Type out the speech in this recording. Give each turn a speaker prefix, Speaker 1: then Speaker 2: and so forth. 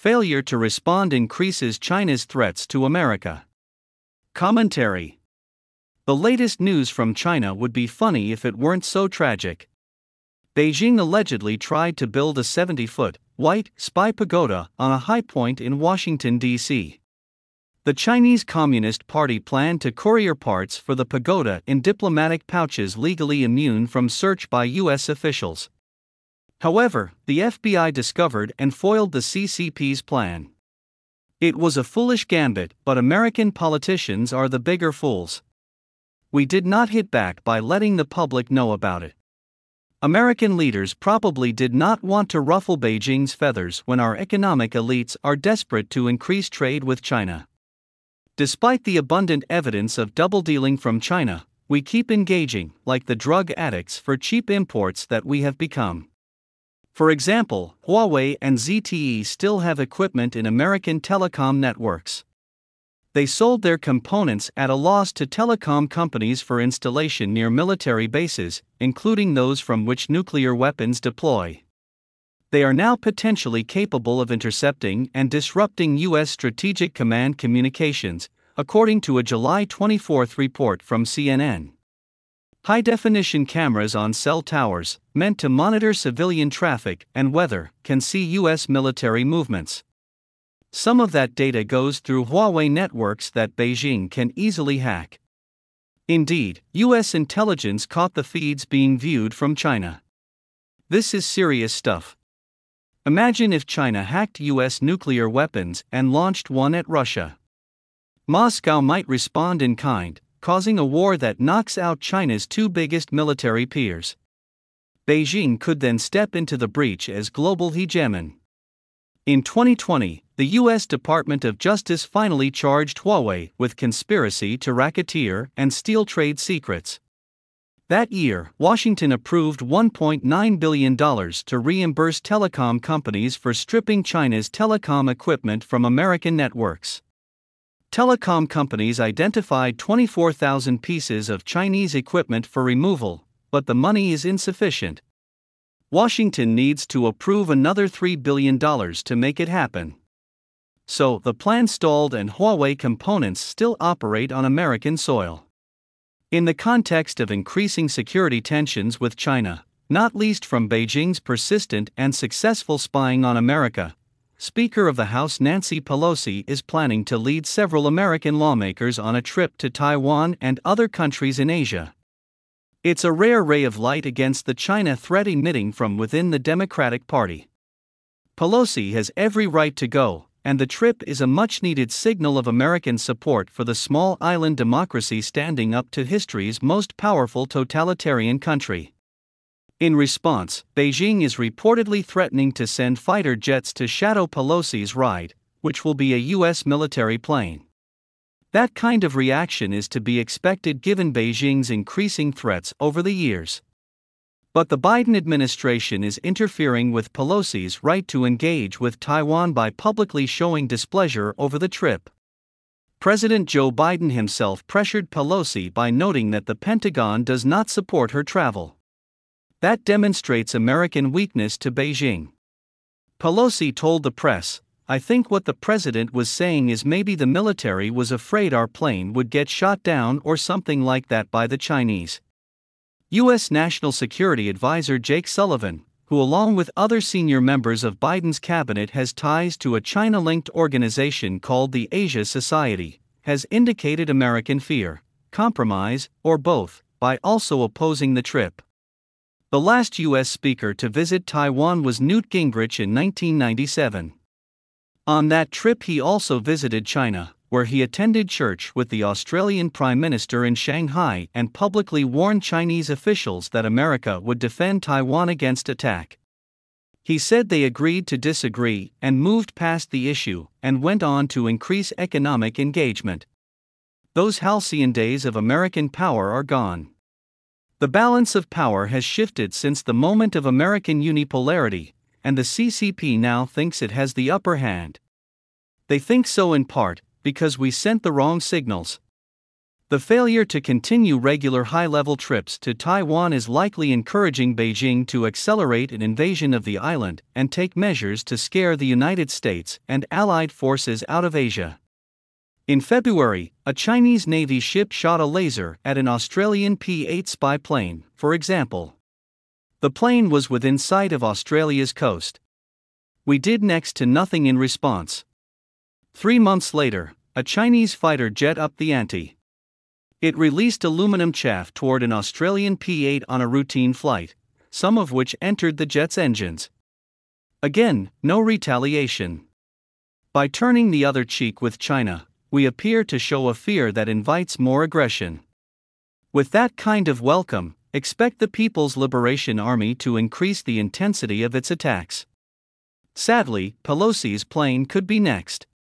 Speaker 1: Failure to respond increases China's threats to America. Commentary. The latest news from China would be funny if it weren't so tragic. Beijing allegedly tried to build a 70-foot, white, spy pagoda on a high point in Washington, D.C. The Chinese Communist Party planned to courier parts for the pagoda in diplomatic pouches legally immune from search by U.S. officials. However, the FBI discovered and foiled the CCP's plan. It was a foolish gambit, but American politicians are the bigger fools. We did not hit back by letting the public know about it. American leaders probably did not want to ruffle Beijing's feathers when our economic elites are desperate to increase trade with China. Despite the abundant evidence of double-dealing from China, we keep engaging, like the drug addicts for cheap imports that we have become. For example, Huawei and ZTE still have equipment in American telecom networks. They sold their components at a loss to telecom companies for installation near military bases, including those from which nuclear weapons deploy. They are now potentially capable of intercepting and disrupting U.S. Strategic Command communications, according to a July 24 report from CNN. High-definition cameras on cell towers, meant to monitor civilian traffic and weather, can see U.S. military movements. Some of that data goes through Huawei networks that Beijing can easily hack. Indeed, U.S. intelligence caught the feeds being viewed from China. This is serious stuff. Imagine if China hacked U.S. nuclear weapons and launched one at Russia. Moscow might respond in kind, causing a war that knocks out China's two biggest military peers. Beijing could then step into the breach as global hegemon. In 2020, the U.S. Department of Justice finally charged Huawei with conspiracy to racketeer and steal trade secrets. That year, Washington approved $1.9 billion to reimburse telecom companies for stripping China's telecom equipment from American networks. Telecom companies identified 24,000 pieces of Chinese equipment for removal, but the money is insufficient. Washington needs to approve another $3 billion to make it happen. So, the plan stalled and Huawei components still operate on American soil. In the context of increasing security tensions with China, not least from Beijing's persistent and successful spying on America, Speaker of the House Nancy Pelosi is planning to lead several American lawmakers on a trip to Taiwan and other countries in Asia. It's a rare ray of light against the China threat emitting from within the Democratic Party. Pelosi has every right to go, and the trip is a much-needed signal of American support for the small island democracy standing up to history's most powerful totalitarian country. In response, Beijing is reportedly threatening to send fighter jets to shadow Pelosi's ride, which will be a U.S. military plane. That kind of reaction is to be expected given Beijing's increasing threats over the years. But the Biden administration is interfering with Pelosi's right to engage with Taiwan by publicly showing displeasure over the trip. President Joe Biden himself pressured Pelosi by noting that the Pentagon does not support her travel. That demonstrates American weakness to Beijing. Pelosi told the press, "I think what the president was saying is maybe the military was afraid our plane would get shot down or something like that by the Chinese." U.S. National Security Advisor Jake Sullivan, who along with other senior members of Biden's cabinet has ties to a China-linked organization called the Asia Society, has indicated American fear, compromise, or both, by also opposing the trip. The last U.S. speaker to visit Taiwan was Newt Gingrich in 1997. On that trip he also visited China, where he attended church with the Australian Prime Minister in Shanghai and publicly warned Chinese officials that America would defend Taiwan against attack. He said they agreed to disagree and moved past the issue and went on to increase economic engagement. Those halcyon days of American power are gone. The balance of power has shifted since the moment of American unipolarity, and the CCP now thinks it has the upper hand. They think so in part because we sent the wrong signals. The failure to continue regular high-level trips to Taiwan is likely encouraging Beijing to accelerate an invasion of the island and take measures to scare the United States and allied forces out of Asia. In February, a Chinese Navy ship shot a laser at an Australian P-8 spy plane, for example. The plane was within sight of Australia's coast. We did next to nothing in response. 3 months later, a Chinese fighter jet upped the ante. It released aluminum chaff toward an Australian P-8 on a routine flight, some of which entered the jet's engines. Again, no retaliation. By turning the other cheek with China, we appear to show a fear that invites more aggression. With that kind of welcome, expect the People's Liberation Army to increase the intensity of its attacks. Sadly, Pelosi's plane could be next.